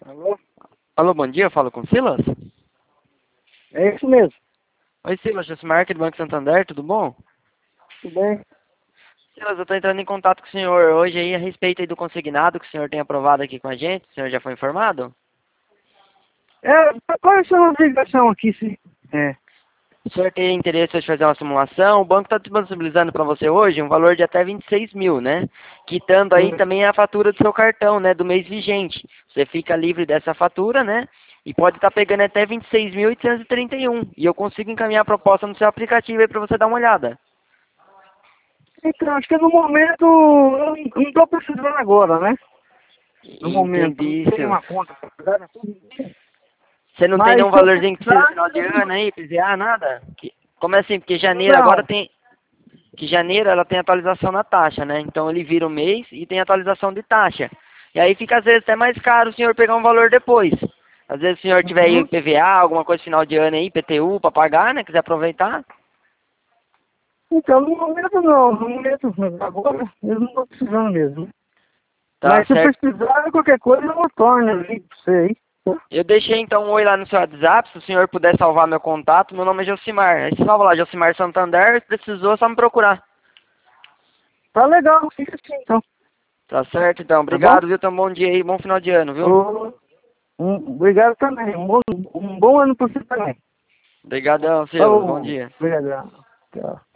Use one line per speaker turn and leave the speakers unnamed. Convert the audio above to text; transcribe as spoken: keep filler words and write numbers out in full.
Alô?
Alô, bom dia, eu falo com o Silas?
É isso mesmo.
Oi, Silas, Josimar aqui do Banco Santander, tudo bom?
Tudo bem?
Silas, eu estou entrando em contato com o senhor hoje aí a respeito aí do consignado que o senhor tem aprovado aqui com a gente, o senhor já foi informado?
É, qual é a sua obrigação aqui, sim? É.
O senhor tem interesse de fazer uma simulação? O banco está disponibilizando para você hoje um valor de até vinte e seis mil, né? Quitando aí
Hum.
também a fatura do seu cartão, né? Do mês vigente. Você fica livre dessa fatura, né? E pode estar pegando até vinte e seis mil oitocentos e trinta e um. E eu consigo encaminhar a proposta no seu aplicativo aí para você dar uma olhada.
Então, acho que no momento, eu não estou precisando agora, né? No momento, não
Entendi,
tenho
senhor.
uma conta para pagar, né? Tudo bem.
Você não tem
Mas
nenhum
se eu
valorzinho que precisa no
precisar,
final de
eu
ano aí, P V A, nada? Que- Como é assim? Porque janeiro agora
não.
tem... Que janeiro ela tem atualização na taxa, né? Então ele vira o mês e tem atualização de taxa. E aí fica às vezes até mais caro o senhor pegar um valor depois. Às vezes o senhor tiver aí
Uhum.
P V A, alguma coisa final de ano aí, P T U para pagar, né? Quiser aproveitar.
Então, no momento não. No momento, agora, eu não estou precisando mesmo.
Tá
Mas se
certo.
precisar, qualquer coisa eu retorno ali para você aí. Tá?
Eu deixei então um oi lá no seu WhatsApp, se o senhor puder salvar meu contato, meu nome é Josimar. Aí você salva lá, Josimar Santander, se precisou, é só me procurar.
Tá legal, fica assim então.
Tá certo então,
Tá bom?
obrigado, viu? Então bom dia aí, bom final de ano, viu?
Ô, um, obrigado também. Um bom, um bom ano para você também.
Obrigadão, Silas, bom
Falou.
dia.
Obrigadão. Tchau.